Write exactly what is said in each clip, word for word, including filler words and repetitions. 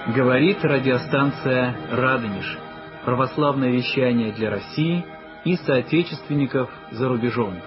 Говорит радиостанция «Радонеж». Православное вещание для России и соотечественников за рубежом.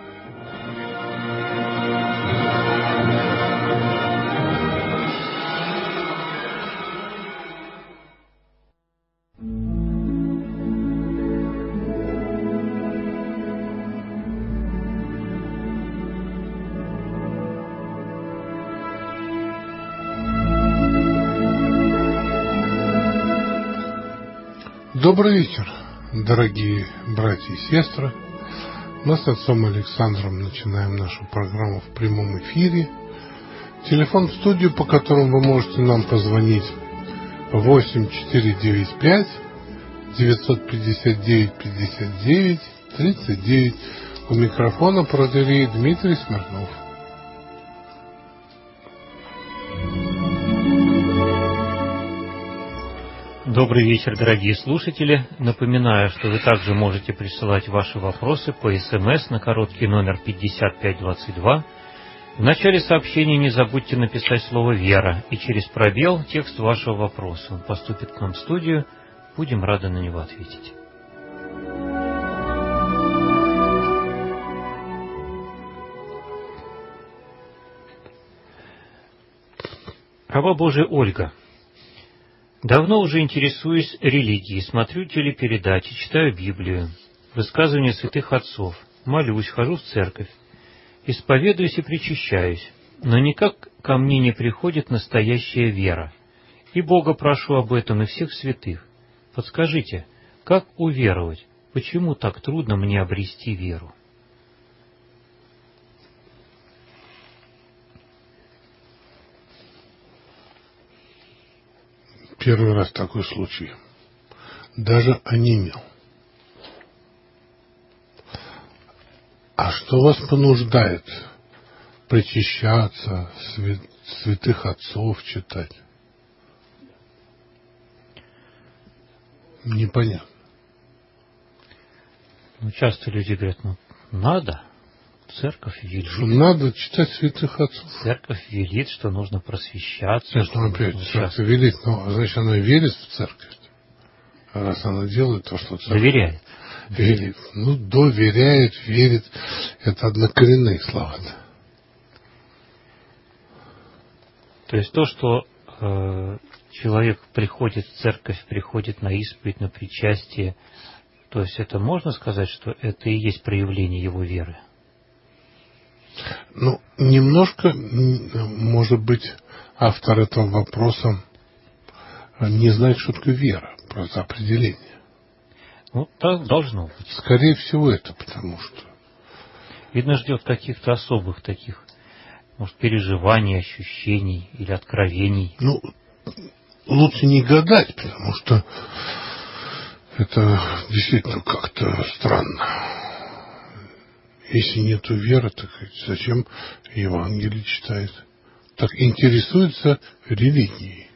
Добрый вечер, дорогие братья и сестры. Мы с отцом Александром начинаем нашу программу в прямом эфире. Телефон в студию, по которому вы можете нам позвонить, восемь четыре девять пять девятьсот пятьдесят девять пятьдесят девять тридцать девять. У микрофона протоиерей Дмитрий Смирнов. Добрый вечер, дорогие слушатели. Напоминаю, что вы также можете присылать ваши вопросы по СМС на короткий номер пятьдесят пять двадцать два. В начале сообщения не забудьте написать слово «Вера» и через пробел текст вашего вопроса. Он поступит к нам в студию. Будем рады на него ответить. Раба Божия Ольга. Давно уже интересуюсь религией, смотрю телепередачи, читаю Библию, высказывания святых отцов, молюсь, хожу в церковь, исповедуюсь и причащаюсь, но никак ко мне не приходит настоящая вера. И Бога прошу об этом, и всех святых. Подскажите, как уверовать? Почему так трудно мне обрести веру? Первый раз такой случай. Даже онемел. А что вас понуждает причащаться, свят, святых отцов читать? Непонятно. Ну, часто люди говорят, ну, надо. Церковь велит. Что надо читать святых отцов. Церковь велит, что нужно просвещаться. Нет, ну опять, церковь велит, но значит она верит в церковь. А раз она делает то, что церковь доверяет. Верит. Ну, доверяет, верит. Это однокоренные слова-то. То есть то, что э, человек приходит в церковь, приходит на исповедь, на причастие, то есть это можно сказать, что это и есть проявление его веры? Ну, немножко, может быть, автор этого вопроса не знает, что такое вера, просто определение. Ну, так должно быть. Скорее всего, это потому что... Видно, ждет каких-то особых таких, может, переживаний, ощущений или откровений. Ну, лучше не гадать, потому что это действительно как-то странно. Если нету веры, так зачем Евангелие читает? Так интересуется религией.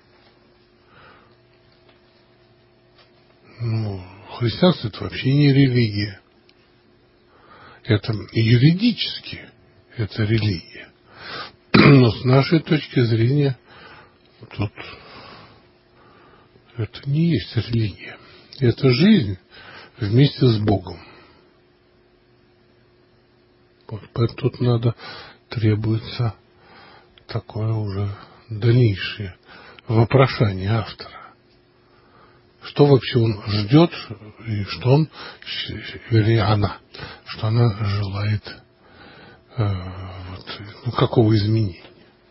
Ну, христианство это вообще не религия. Это юридически это религия. Но с нашей точки зрения тут это не есть религия. Это жизнь вместе с Богом. Вот тут надо, требуется такое уже дальнейшее вопрошание автора. Что вообще он ждет, и что он, вернее, она, что она желает, э, вот, ну, какого изменения.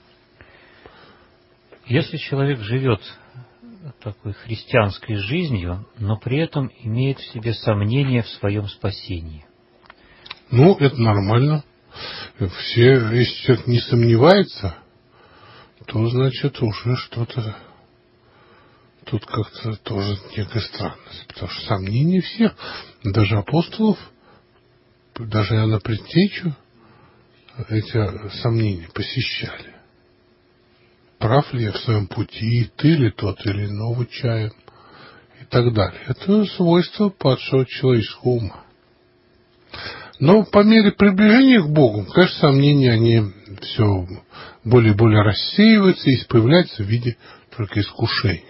Если человек живет такой христианской жизнью, но при этом имеет в себе сомнения в своем спасении, ну, это нормально. Все, если человек не сомневается, то, значит, уже что-то тут как-то тоже некая странность. Потому что сомнения всех, даже апостолов, даже Иоанна Предтечу, эти сомнения посещали. Прав ли я в своем пути, ты ли тот или иного чаем, и так далее. Это свойство падшего человеческого ума. Но по мере приближения к Богу, конечно, сомнения, они все более и более рассеиваются и появляются в виде только искушение.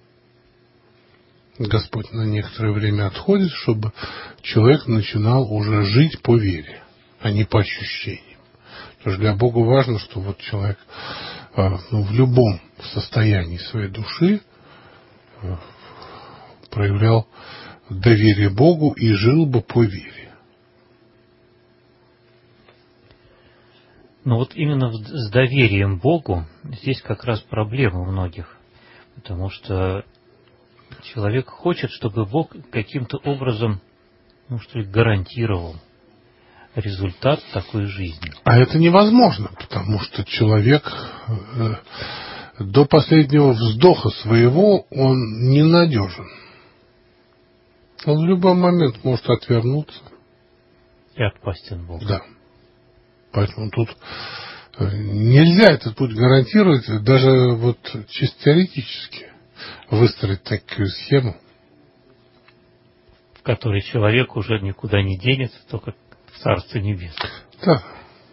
Господь на некоторое время отходит, чтобы человек начинал уже жить по вере, а не по ощущениям. Потому что для Бога важно, что вот человек ну, в любом состоянии своей души проявлял доверие Богу и жил бы по вере. Но вот именно с доверием Богу здесь как раз проблема у многих. Потому что человек хочет, чтобы Бог каким-то образом, ну что ли, гарантировал результат такой жизни. А это невозможно, потому что человек э, до последнего вздоха своего он ненадежен. Он в любой момент может отвернуться. И отпасть от Бога. Да. Поэтому тут нельзя этот путь гарантировать, даже вот чисто теоретически выстроить такую схему, в которой человек уже никуда не денется, только в Царство Небесное. Да.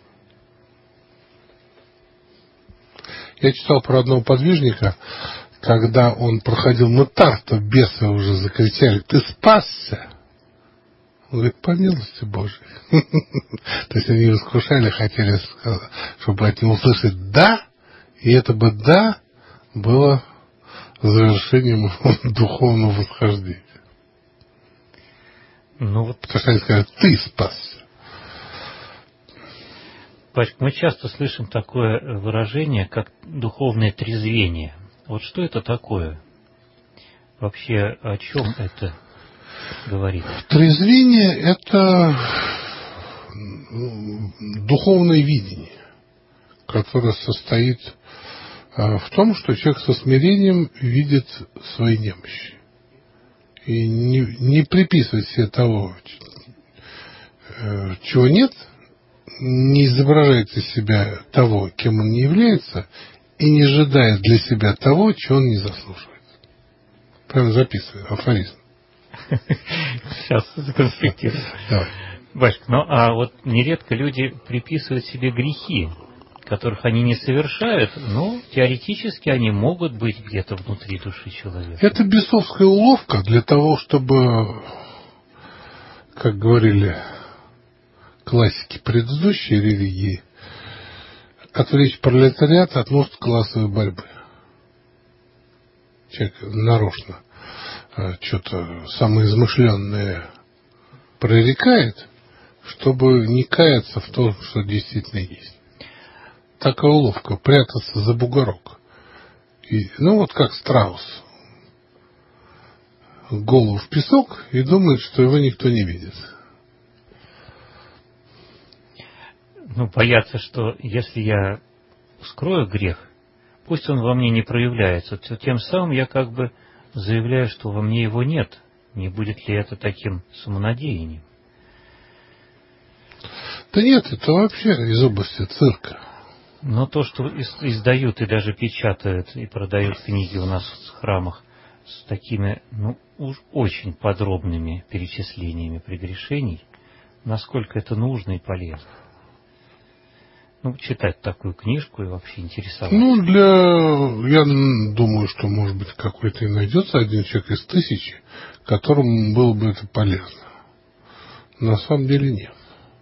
Я читал про одного подвижника, когда он проходил мытар, то бесы уже закричали: «Ты спасся!» Он говорит: «По милости Божией». То есть они искушали, хотели, чтобы от него услышать «да», и это бы «да» было завершением духовного восхождения. Ну вот, потому что они сказали: «Ты спасся». Пачка, мы часто слышим такое выражение, как духовное трезвение. Вот что это такое? Вообще, о чем это говорит? Трезвение – это духовное видение, которое состоит в том, что человек со смирением видит свои немощи и не, не приписывает себе того, чего нет, не изображает из себя того, кем он не является, и не ожидает для себя того, чего он не заслуживает. Прямо записываю афоризм. Сейчас законспектирую. Башка, ну а вот нередко люди приписывают себе грехи, которых они не совершают, но теоретически они могут быть где-то внутри души человека. Это бесовская уловка для того, чтобы, как говорили классики предыдущей религии, отвлечь пролетариат от нужд классовой борьбы. Человек нарочно что-то самое измышленное прорекает, чтобы не каяться в том, что действительно есть. Такая уловка — прятаться за бугорок. И, ну вот как страус. Голову в песок и думает, что его никто не видит. Ну, боятся, что если я скрою грех, пусть он во мне не проявляется, то тем самым я как бы заявляю, что во мне его нет. Не будет ли это таким самонадеянием? Да нет, это вообще из области цирка. Но то, что издают и даже печатают и продают книги у нас в храмах с такими, ну, уж очень подробными перечислениями прегрешений, насколько это нужно и полезно. Ну, читать такую книжку и вообще интересоваться. Ну, для... Я думаю, что, может быть, какой-то и найдется один человек из тысячи, которому было бы это полезно. На самом деле нет.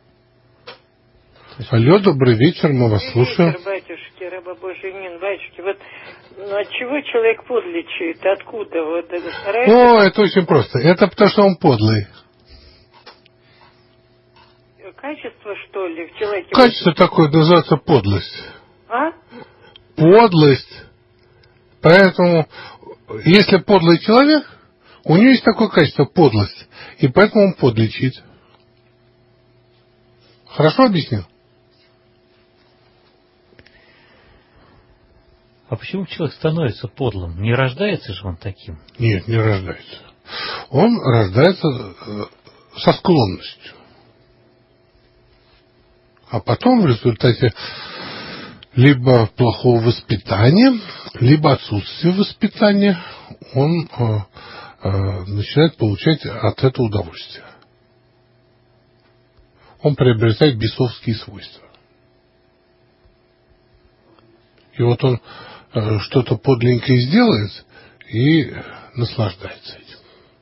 Алло, добрый вечер, мы вас слушаем. Вечер, батюшки, раба Божий мин, батюшки. Вот ну, от чего человек подлечит? Откуда? Вот, это старается... О, это очень просто. Это потому, что он подлый. Качество, что ли, в человеке? Качество такое называется подлость. А? Подлость. Поэтому, если подлый человек, у него есть такое качество — подлость. И поэтому он подлечит. Хорошо объяснил? А почему человек становится подлым? Не рождается же он таким? Нет, не рождается. Он рождается со склонностью. А потом в результате либо плохого воспитания, либо отсутствия воспитания он э, э, начинает получать от этого удовольствие. Он приобретает бесовские свойства. И вот он э, что-то подленькое сделает и наслаждается этим.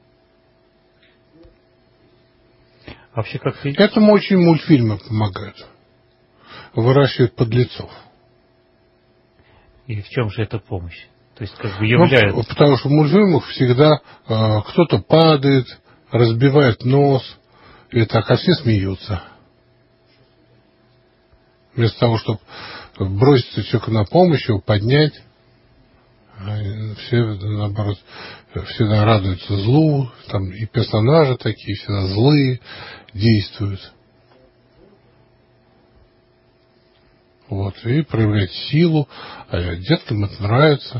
Вообще как-то... Этому очень мультфильмы помогают. Выращивают подлецов. И в чем же эта помощь? То есть как бы являются... Ну, потому что в мультфильмах всегда э, кто-то падает, разбивает нос, и так, а все смеются. Вместо того, чтобы броситься человеку на помощь, его поднять, все, наоборот, всегда радуются злу, там и персонажи такие, всегда злые, действуют. Вот, и проявлять силу, а деткам это нравится.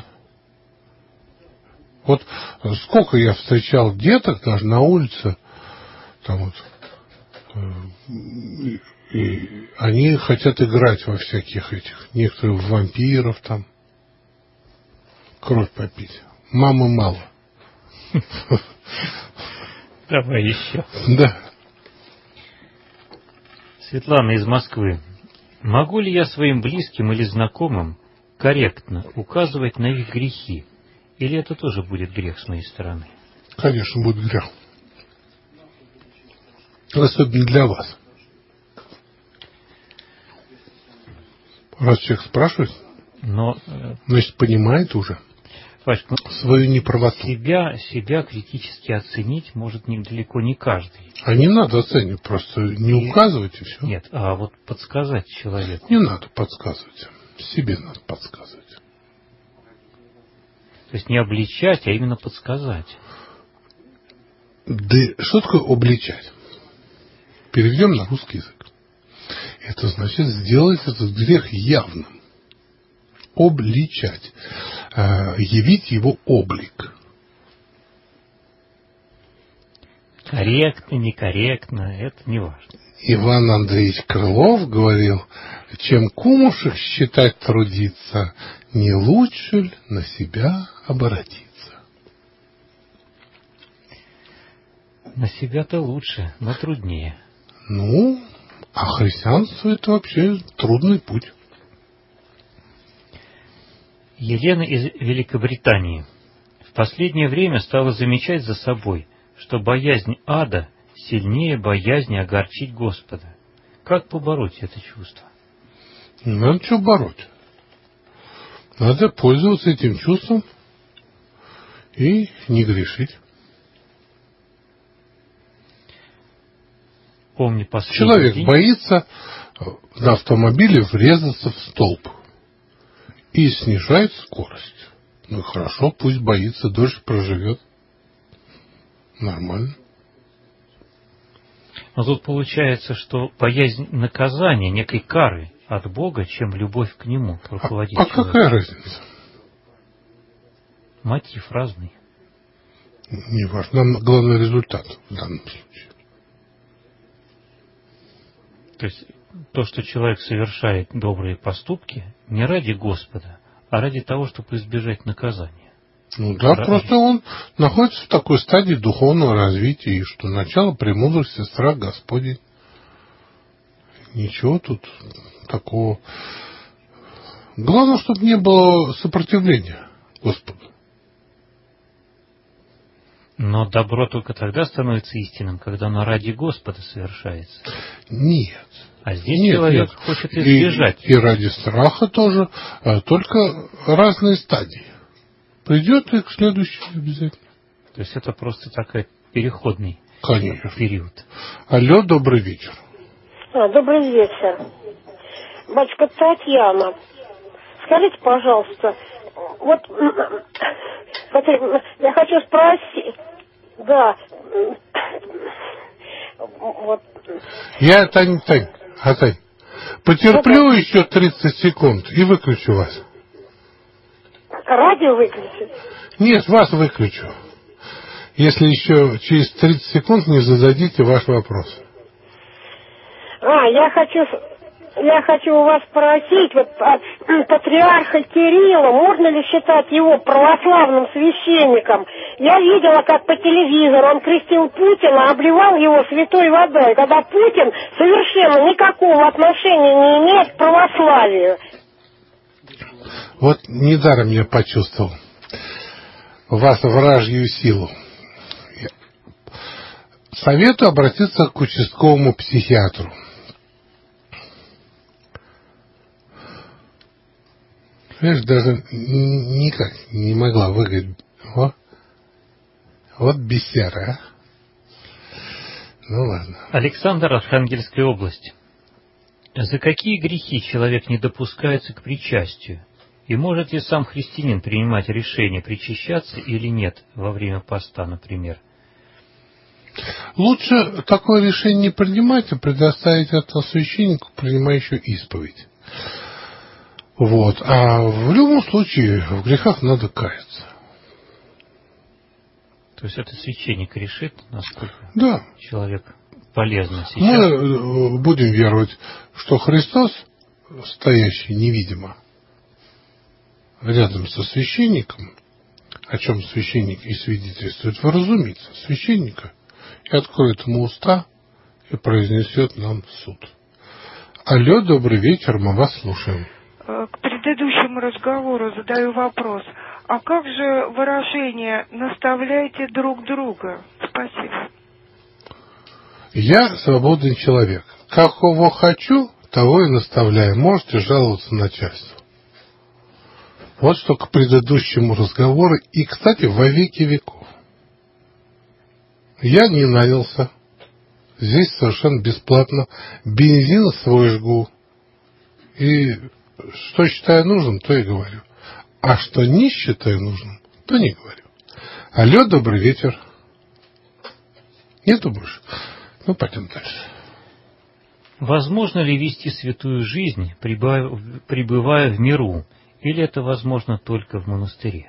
Вот сколько я встречал деток даже на улице, там вот, и, и они хотят играть во всяких этих, некоторых вампиров там, кровь попить. Мамы мало. Давай еще. Да. Светлана из Москвы. Могу ли я своим близким или знакомым корректно указывать на их грехи? Или это тоже будет грех с моей стороны? Конечно, будет грех. Особенно для вас. Раз человек спрашивает, но, значит, понимает уже Паш, ну, свою неправоту. Себя, себя критически оценить может не, далеко не каждый. А не надо оценивать, просто не и... указывать и все. Нет, а вот подсказать человеку. Не надо подсказывать. Себе надо подсказывать. То есть не обличать, а именно подсказать. Да что такое обличать? Переведем на русский язык. Это значит сделать этот грех явным. Обличать. Явить его облик. Корректно, некорректно, это не важно. Иван Андреевич Крылов говорил, чем кумушек считать трудиться, не лучше ли на себя обратиться? На себя-то лучше, но труднее. Ну, а христианство это вообще трудный путь. Елена из Великобритании. В последнее время стала замечать за собой, что боязнь ада сильнее боязни огорчить Господа. Как побороть это чувство? Не надо что бороть. Надо пользоваться этим чувством и не грешить. Помню последний Человек день... боится на автомобиле врезаться в столб и снижает скорость. Ну хорошо, пусть боится, дольше проживет. Нормально. Но тут получается, что боязнь наказания, некой кары от Бога, чем любовь к Нему руководит. А, а какая разница? Мотив разный. Не важно. Нам главный результат в данном случае. То есть то, что человек совершает добрые поступки, не ради Господа, а ради того, чтобы избежать наказания. Ну да, ради... просто он находится в такой стадии духовного развития, и что начало премудрости, страх Господень. Ничего тут такого. Главное, чтобы не было сопротивления Господу. Но добро только тогда становится истинным, когда оно ради Господа совершается. Нет. А здесь нет, человек нет. хочет избежать. И, и ради страха тоже, а, только разные стадии. Придет и к следующей обязательно. То есть это просто такой переходный Конечно. период. Алло, добрый вечер. А, добрый вечер. Батюшка Татьяна, скажите, пожалуйста, вот я хочу спросить, да, вот. Я, Тань, Тань, а Тань, потерплю это... еще тридцать секунд и выключу вас. Радио выключить? Нет, вас выключу. Если еще через тридцать секунд не зададите ваш вопрос. А, я хочу... Я хочу у вас спросить, вот от патриарха Кирилла, можно ли считать его православным священником? Я видела, как по телевизору он крестил Путина, обливал его святой водой, когда Путин совершенно никакого отношения не имеет к православию. Вот недаром я почувствовал вас вражью силу. Советую обратиться к участковому психиатру. Видишь, даже никак не могла выиграть. О, вот бесяра, а. Ну ладно. Александр, Архангельская область. За какие грехи человек не допускается к причастию? И может ли сам христианин принимать решение, причащаться или нет во время поста, например? Лучше такое решение не принимать, а предоставить это священнику, принимающему исповедь. Вот. А в любом случае в грехах надо каяться. То есть это священник решит, насколько да. человек полезно сейчас? Мы будем веровать, что Христос, стоящий невидимо рядом со священником, о чем священник и свидетельствует, вразумится священника и откроет ему уста и произнесет нам суд. Алло, добрый вечер, мы вас слушаем. К предыдущему разговору задаю вопрос. А как же выражение «наставляйте друг друга»? Спасибо. Я свободный человек. Какого хочу, того и наставляю. Можете жаловаться начальству. Вот что к предыдущему разговору. И, кстати, во веки веков. Я не нанялся. Здесь совершенно бесплатно. Бензин свой жгу. И что считаю нужным, то и говорю. А что не считаю нужным, то не говорю. Алло, добрый вечер. Нету больше? Ну, пойдем дальше. Возможно ли вести святую жизнь, пребывая в миру, или это возможно только в монастыре?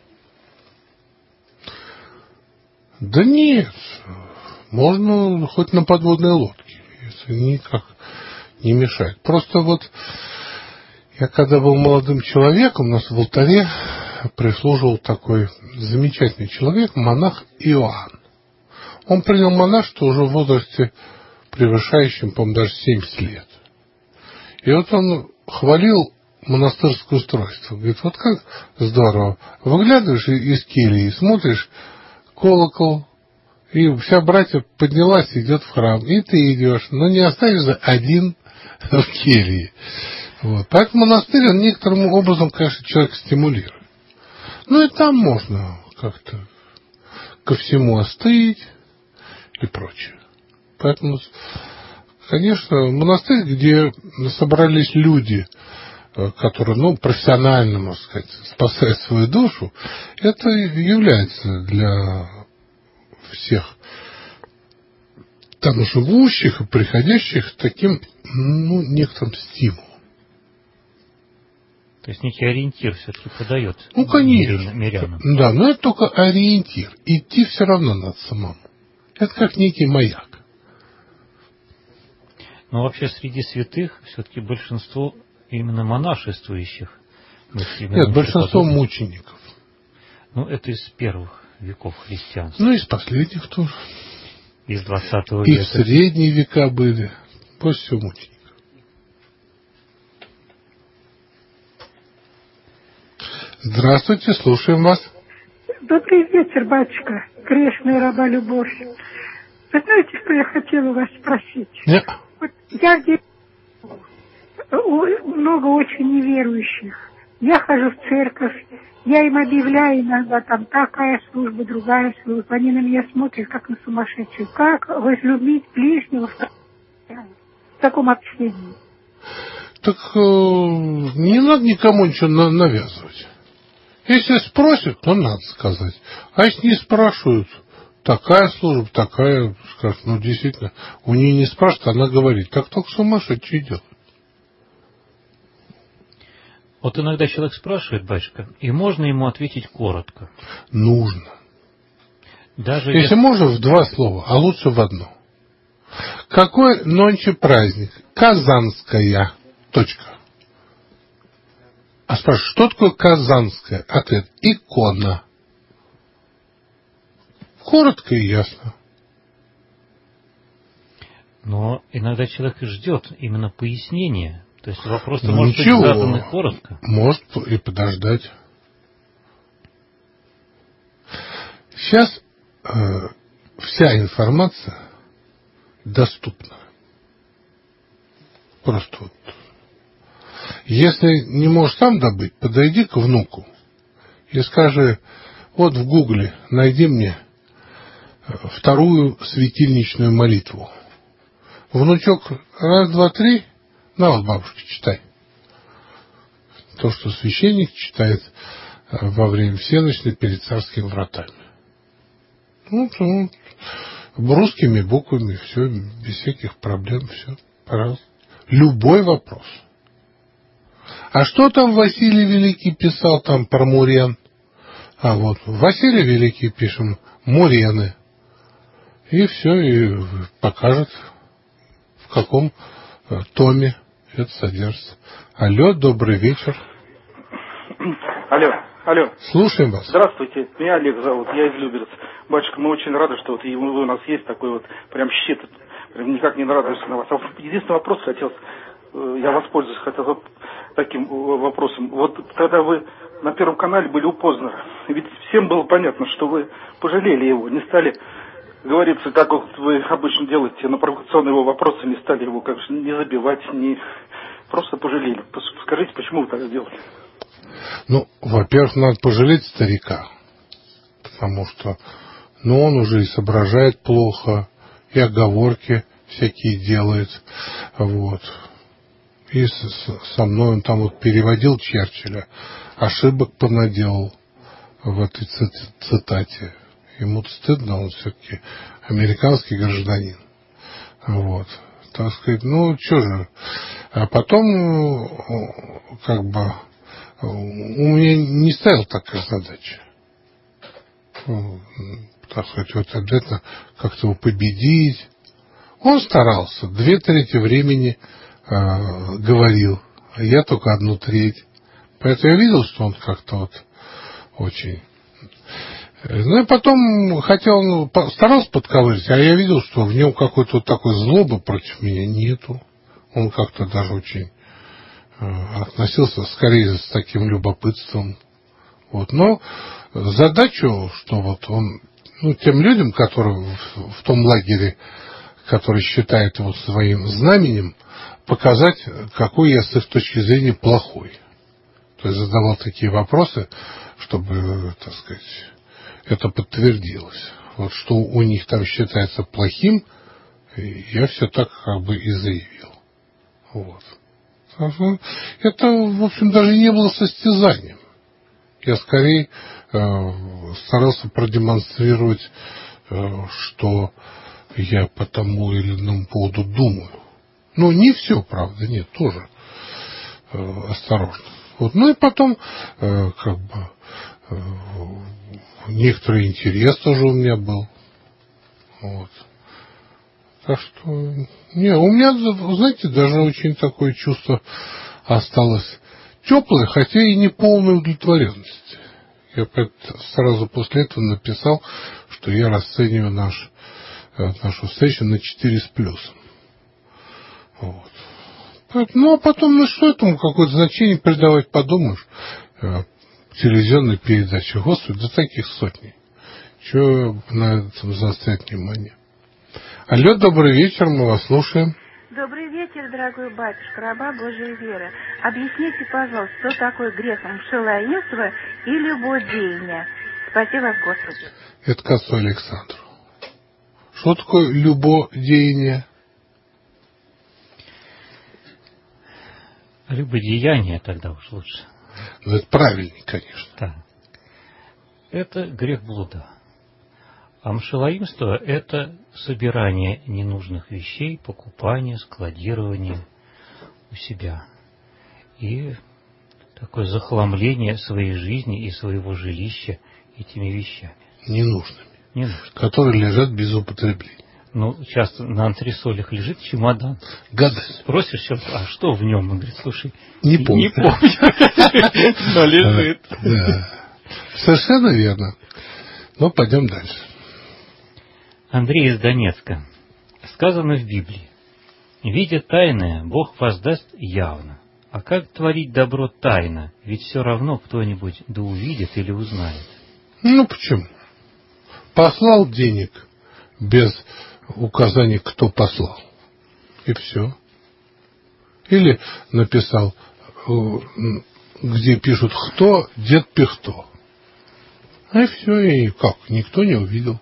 Да нет. Можно хоть на подводной лодке, если никак не мешает. Просто вот я когда был молодым человеком, у нас в алтаре прислуживал такой замечательный человек, монах Иоанн. Он принял монашество уже в возрасте, превышающем, по-моему, даже семьдесят лет. И вот он хвалил монастырское устройство. Говорит, вот как здорово. Выглядываешь из кельи, смотришь, колокол, и вся братья поднялась, идет в храм. И ты идешь, но не останешься один в келье. Вот. Поэтому монастырь, он некоторым образом, конечно, человека стимулирует. Ну и там можно как-то ко всему остыть и прочее. Поэтому, конечно, монастырь, где собрались люди, которые, ну, профессионально, можно сказать, спасают свою душу, это является для всех там живущих и приходящих таким, ну, некоторым стимулом. То есть некий ориентир все-таки подает. Ну, конечно. Мирянам. Да, но это только ориентир. Идти все равно надо самому. Это как некий маяк. Но вообще среди святых все-таки большинство именно монашествующих. Нет, большинство подобных. Мучеников. Ну, это из первых веков христианства. Ну, из последних тоже. Из двадцатого и века. И в средние века были. Больше всего мучеников. Здравствуйте, слушаем вас. Добрый вечер, батюшка. Крестная раба Любовь. Вы знаете, что я хотела вас спросить? Нет. Вот я где много очень неверующих. Я хожу в церковь, я им объявляю иногда, там такая служба, другая служба. Они на меня смотрят, как на сумасшедшую. Как возлюбить ближнего в таком общении? Так э, не надо никому ничего на- навязывать. Если спросят, то надо сказать. А если не спрашивают, такая служба, такая, скажут, ну действительно, у нее не спрашивают, она говорит, так только сумасшедший идет. Вот иногда человек спрашивает, батюшка, и можно ему ответить коротко. Нужно. Даже если, если можно в два слова, а лучше в одно. Какой нонче праздник? Казанская. Точка. А спрашивают, что такое казанская? Ответ. Икона. Коротко и ясно. Но иногда человек ждет именно пояснения. То есть вопрос-то ну, может ничего, быть задан коротко. Может и подождать. Сейчас э, вся информация доступна. Просто вот. Если не можешь сам добыть, подойди к внуку и скажи, вот в Гугле найди мне вторую светильничную молитву. Внучок, раз, два, три, на вот, бабушка, читай. То, что священник читает во время всеночной перед царскими вратами. Ну, то, русскими буквами, все, без всяких проблем, все, пожалуйста. Любой вопрос. А что там Василий Великий писал там про мурен? А вот Василий Великий пишем мурены. И все, и покажет, в каком томе это содержится. Алло, добрый вечер. Алло, алло. Слушаем вас. Здравствуйте, меня Олег зовут, я из Люберец. Батюшка, мы очень рады, что вот вы у нас есть такой вот прям щит. Прям никак не нарадуешься на вас. А единственный вопрос хотел, я воспользуюсь хотел таким вопросом. Вот когда вы на Первом канале были у Познера, ведь всем было понятно, что вы пожалели его, не стали говорится, как вот вы обычно делаете, на провокационные его вопросы не стали его как же не забивать, не просто пожалели. Скажите, почему вы так сделали? Ну, во-первых, надо пожалеть старика, потому что, ну, он уже и соображает плохо, и оговорки всякие делает, вот. И со мной он там вот переводил Черчилля, ошибок понаделал в этой цитате. Ему стыдно, он все-таки американский гражданин. Вот. Так сказать, ну, что же. А потом, как бы, у меня не стояла такая задача. Так сказать, вот обязательно как-то его победить. Он старался. Две трети времени э, говорил, а я только одну треть. Поэтому я видел, что он как-то вот очень... Ну и потом хотел, ну, старался подковырить, а я видел, что в нем какой-то вот такой злобы против меня нету. Он как-то даже очень э, относился скорее с таким любопытством. Вот. Но задачу, что вот он, ну, тем людям, которые в, в том лагере, которые считают его своим знаменем, показать, какой я с их точки зрения плохой. То есть задавал такие вопросы, чтобы, так сказать, это подтвердилось. Вот что у них там считается плохим, я все так как бы и заявил. Вот. Это, в общем, даже не было состязанием. Я скорее э, старался продемонстрировать, э, что я по тому или иному поводу думаю. Ну, не все, правда, нет, тоже э, осторожно. Вот. Ну и потом, э, как бы, э, некоторый интерес тоже у меня был. Вот. Так что, не, у меня, знаете, даже очень такое чувство осталось теплое, хотя и не полной удовлетворенности. Я сразу после этого написал, что я расцениваю наш, нашу встречу на четыре с плюсом. Вот. Ну, а потом, ну что этому какое-то значение придавать, подумаешь, телевизионной передачи. Господи, да таких сотни. Чего на этом заострять внимание? Алло, добрый вечер, мы вас слушаем. Добрый вечер, дорогой батюшка, раба Божией веры. Объясните, пожалуйста, что такое грехом шелаимство и любодеяние? Спаси вас, Господи. Это к отцу Александру. Что такое любодеяние? Любодеяние тогда уж лучше. Ну, это правильнее, конечно. Да. Это грех блуда. А мшелаимство – это собирание ненужных вещей, покупание, складирование у себя. И такое захламление своей жизни и своего жилища этими вещами. Ненужными. Ненужными. Которые лежат без употребления. Ну, часто на антресолях лежит чемодан. Гадость. Спросишь человека, а что в нем? Он говорит, слушай, не помню. Не помню. Но лежит. Да. Совершенно верно. Но пойдем дальше. Андрей из Донецка. Сказано в Библии: Видя тайное, Бог воздаст явно. А как творить добро тайно? Ведь все равно кто-нибудь да увидит или узнает. Ну почему? Послал денег без указаний, кто послал. И все. Или написал, где пишут «кто», «дед Пихто». И все, и как? Никто не увидел.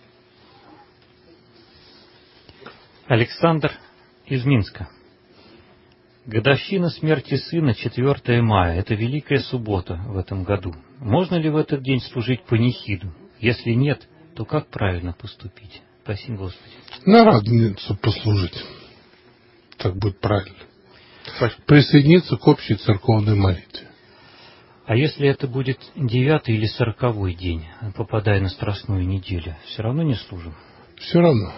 Александр из Минска. Годовщина смерти сына четвёртого мая. Это Великая Суббота в этом году. Можно ли в этот день служить панихиду? Если нет, то как правильно поступить? Спаси Господи. На Радоницу послужить. Так будет правильно. Присоединиться к общей церковной молитве. А если это будет девятый или сороковой день, попадая на Страстную неделю, все равно не служим? Все равно.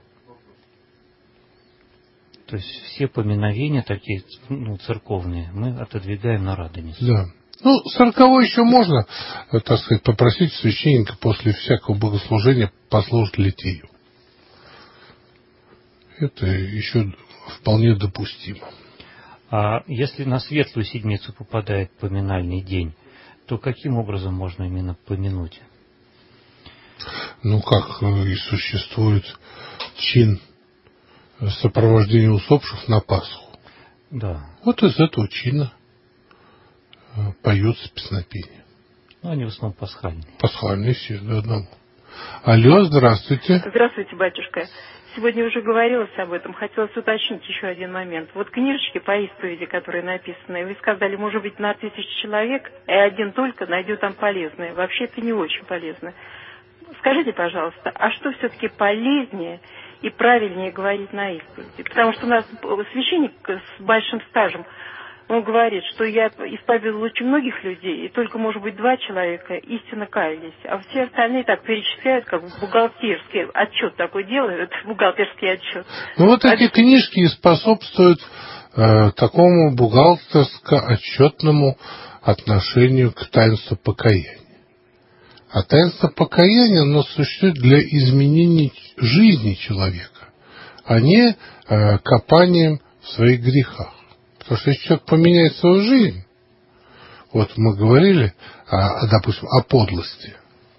То есть все поминовения такие, ну, церковные, мы отодвигаем на Радоницу. Да. Ну, сороковой еще можно, так сказать, попросить священника после всякого богослужения послужить литию. Это еще вполне допустимо. А если на Светлую Седмицу попадает поминальный день, то каким образом можно именно помянуть? Ну, как и существует чин сопровождения усопших на Пасху. Да. Вот из этого чина поется песнопение. Ну, они в основном пасхальные. Пасхальные все до одного. Алло, здравствуйте. Здравствуйте, батюшка. Сегодня уже говорилось об этом. Хотелось уточнить еще один момент. Вот книжечки по исповеди, которые написаны, вы сказали, может быть, на тысячу человек, и один только найдет там полезное. Вообще это не очень полезно. Скажите, пожалуйста, а что все-таки полезнее и правильнее говорить на исповеди? Потому что у нас священник с большим стажем, он говорит, что я исповедовал очень многих людей, и только, может быть, два человека истинно каялись. А все остальные так перечисляют, как бухгалтерский отчет такой делают, бухгалтерский отчет. Ну, вот эти книжки и способствуют э, такому бухгалтерско-отчетному отношению к таинству покаяния. А таинство покаяния, оно существует для изменения жизни человека, а не э, копанием в своих грехах. Потому что если человек поменяет свою жизнь, вот мы говорили, о, допустим, о подлости.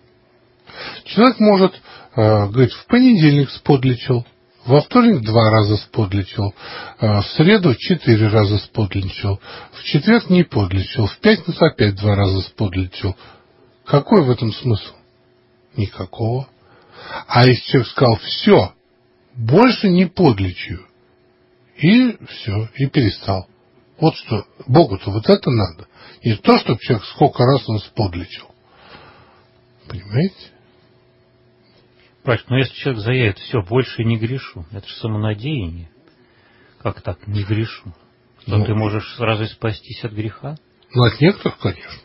Человек может, э, говорить, в понедельник сподличил, во вторник два раза сподличил, э, в среду четыре раза сподличил, в четверг не подличил, в пятницу опять два раза сподличил. Какой в этом смысл? Никакого. А если человек сказал, все, больше не подличу, и все, и перестал. Вот что, Богу-то вот это надо. Не то, чтобы человек сколько раз он сподличил. Понимаете? Батюшка, но если человек заявит, все, больше не грешу, это же самонадеяние. Как так, не грешу? То ну, ты можешь сразу спастись от греха? Ну, от некоторых, конечно.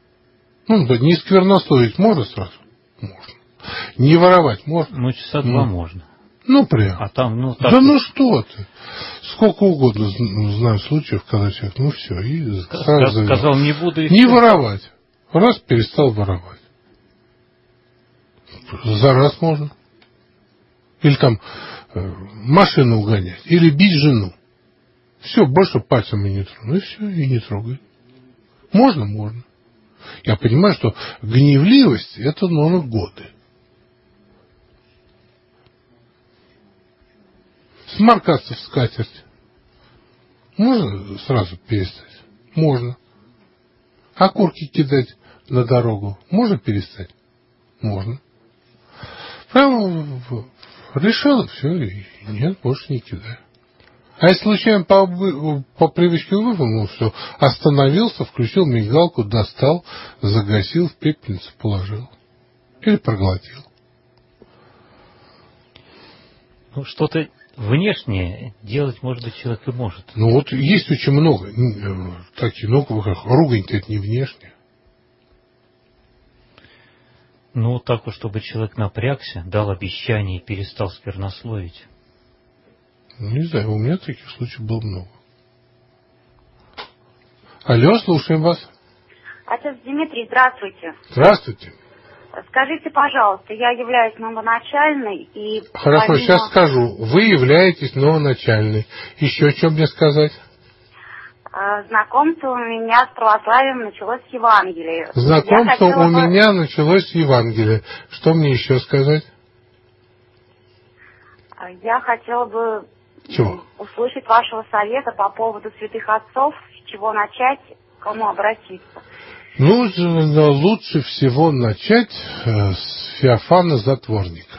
Ну, да, не сквернословить можно сразу? Можно. Не воровать можно? Ну, часа ну. два можно. Ну, прям. А там, ну, так да вот... ну что ты. Сколько угодно знаю случаев, когда человек, ну все, и сразу сказал, не буду... И не воровать. Раз перестал воровать. За раз можно. Или там э, машину угонять. Или бить жену. Все, больше пальцем и не трону. И все, и не трогай. Можно, можно. Я понимаю, что гневливость это, ну, годы. Сморкаться в скатерть. Можно сразу перестать? Можно. Окурки кидать на дорогу. Можно перестать? Можно. Прямо решил, все, и нет, больше не кидаю. А если случайно по, по привычке выпал, ну все, остановился, включил мигалку, достал, загасил, в пепельницу положил. Или проглотил. Ну, что-то внешнее делать, может быть, человек и может. Ну, вот есть очень много таких, ну, ругань-то это не внешне. Ну, так вот, чтобы человек напрягся, дал обещание и перестал сквернословить. Ну, не знаю, у меня таких случаев было много. Алло, слушаем вас. Отец Дмитрий, здравствуйте. Здравствуйте. Скажите, пожалуйста, я являюсь новоначальной и... Хорошо, помимо... сейчас скажу. Вы являетесь новоначальной. Еще что мне сказать? Знакомство у меня с православием началось с Евангелия. Знакомство у бы... меня началось с Евангелия. Что мне еще сказать? Я хотела бы Чего? услышать вашего совета по поводу святых отцов, с чего начать, к кому обратиться. Нужно лучше всего начать с Феофана Затворника.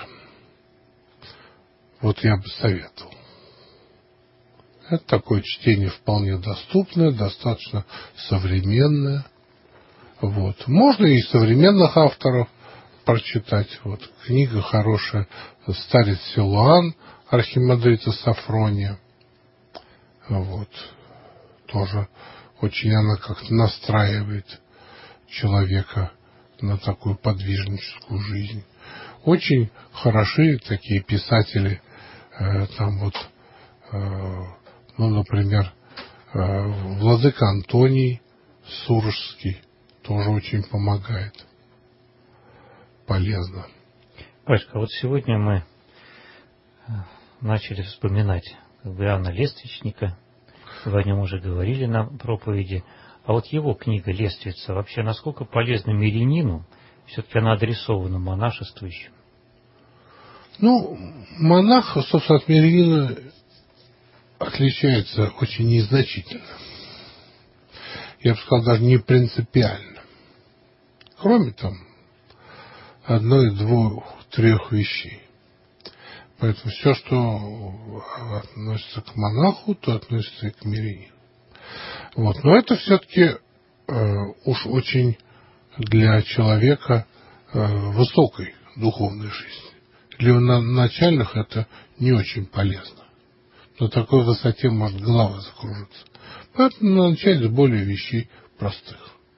Вот я бы советовал. Это такое чтение вполне доступное, достаточно современное. Вот. Можно и современных авторов прочитать. Вот. Книга хорошая «Старец Силуан» архимандрита Сафрония. Вот. Тоже очень она как-то настраивает человека на такую подвижническую жизнь. Очень хороши такие писатели, э, там вот, э, ну, например, э, владыка Антоний Сурожский тоже очень помогает. Полезно. Пашка, вот сегодня мы начали вспоминать как бы Иоанна Лествичника, вы о нем уже говорили на проповеди. А вот его книга «Лествица» вообще насколько полезна мирянину? Все-таки она адресована монашествующим. Ну, монах, собственно, от мирянина отличается очень незначительно. Я бы сказал, даже не принципиально. Кроме там одной, двух, трех вещей. Поэтому все, что относится к монаху, то относится и к мирянину. Вот. Но это все-таки э, уж очень для человека э, высокой духовной жизни. Для начальных это не очень полезно. На такой высоте может голова закружиться. Поэтому начать с более вещей простых.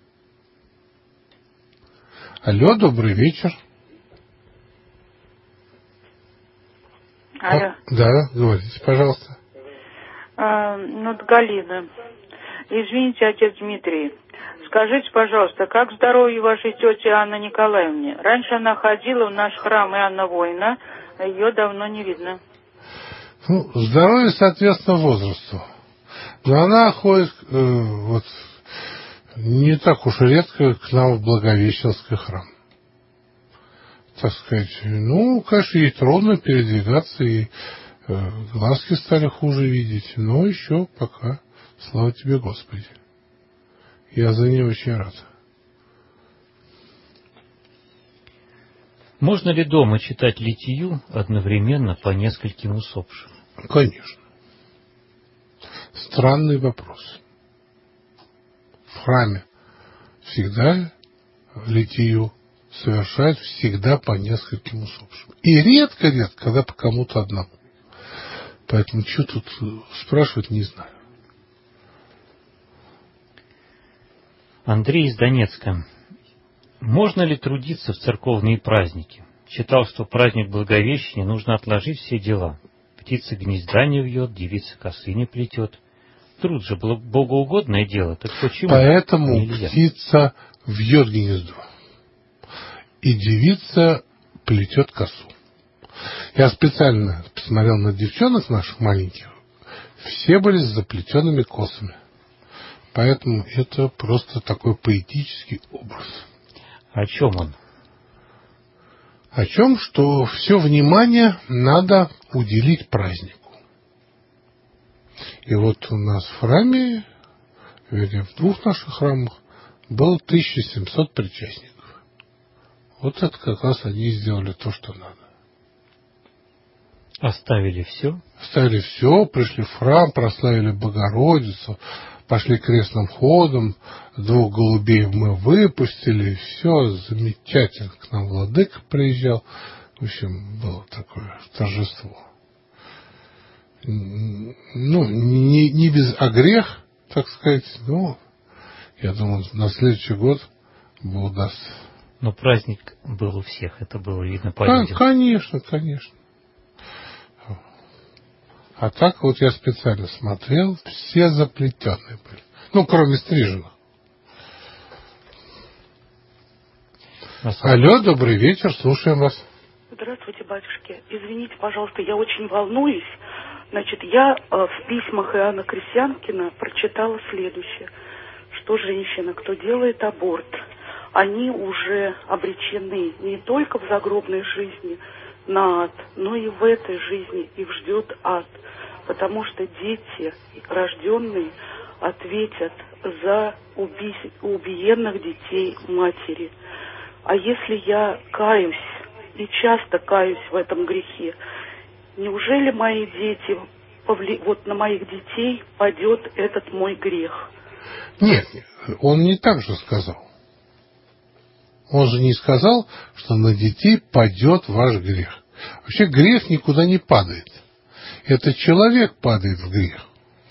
Алло, добрый вечер. Алло. А, да, говорите, пожалуйста. А, ну, Галина. Извините, отец Дмитрий. Скажите, пожалуйста, как здоровье вашей тети Анны Николаевны? Раньше она ходила в наш храм Иоанна Воина, а ее давно не видно. Ну, здоровье, соответственно, возрасту. Но она ходит э, вот не так уж редко к нам в Благовещенский храм. Так сказать, ну, конечно, ей трудно передвигаться, и э, глазки стали хуже видеть, но еще пока, слава тебе, Господи. Я за нее очень рад. Можно ли дома читать литию одновременно по нескольким усопшим? Конечно. Странный вопрос. В храме всегда литию совершают всегда по нескольким усопшим. И редко-редко, когда по кому-то одному. Поэтому что тут спрашивать, не знаю. Андрей из Донецка. Можно ли трудиться в церковные праздники? Читал, что праздник Благовещения нужно отложить все дела. Птица гнезда не вьет, девица косы не плетет. Труд же богоугодное дело, так почему Поэтому нельзя? Птица вьет гнездо, и девица плетет косу. Я специально посмотрел на девчонок наших маленьких. Все были с заплетенными косами. Поэтому это просто такой поэтический образ. О чем он? О чем, что все внимание надо уделить празднику. И вот у нас в храме, вернее, в двух наших храмах, было тысяча семьсот причастников. Вот это как раз они сделали то, что надо. Оставили все? Оставили все, пришли в храм, прославили Богородицу, пошли крестным ходом, двух голубей мы выпустили, все замечательно. К нам владыка приезжал. В общем, было такое торжество. Ну, не, не без огрех, так сказать, но я думаю, на следующий год Бог даст. Но праздник был у всех, это было видно по А, людям. конечно, конечно. А так вот я специально смотрел, все заплетенные были. Ну, кроме стриженных. Алло, добрый вечер, слушаем вас. Здравствуйте, батюшки. Извините, пожалуйста, я очень волнуюсь. Значит, я э, в письмах Иоанна Крестьянкина прочитала следующее, что женщина, кто делает аборт, они уже обречены не только в загробной жизни на ад, но и в этой жизни их ждет ад, потому что дети, рожденные, ответят за уби... убиенных детей матери. А если я каюсь, и часто каюсь в этом грехе, неужели мои дети, повли... вот на моих детей падет этот мой грех? Нет, он не так же сказал. Он же не сказал, что на детей падет ваш грех. Вообще грех никуда не падает. Это человек падает в грех.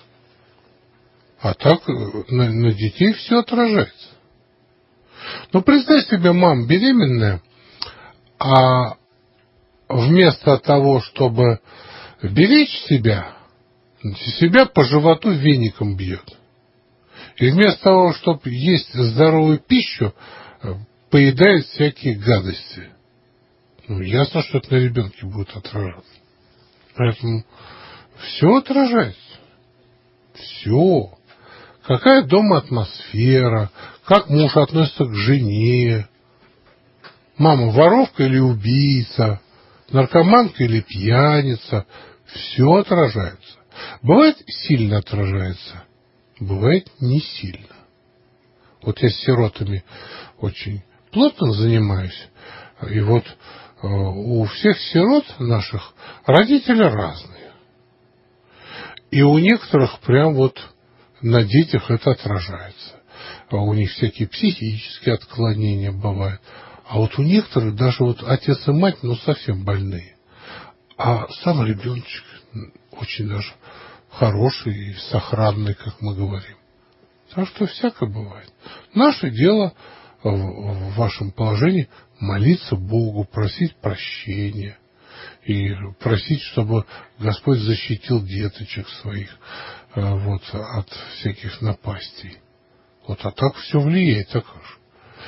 А так на, на детей все отражается. Ну, представь себе, мам беременная, а вместо того, чтобы беречь себя, себя по животу веником бьет. И вместо того, чтобы есть здоровую пищу, поедает всякие гадости. Ну, ясно, что это на ребенке будет отражаться. Поэтому все отражается. Все. Какая дома атмосфера, как муж относится к жене, мама воровка или убийца, наркоманка или пьяница, все отражается. Бывает сильно отражается, бывает не сильно. Вот я с сиротами очень плотно занимаюсь, и вот э, у всех сирот наших родители разные. И у некоторых прям вот на детях это отражается. А у них всякие психические отклонения бывают. А вот у некоторых даже вот отец и мать, ну, совсем больные. А сам ребеночек очень даже хороший и сохранный, как мы говорим. Так что всякое бывает. Наше дело в вашем положении молиться Богу, просить прощения. И просить, чтобы Господь защитил деточек своих вот, от всяких напастей. Вот, а так все влияет, так уж.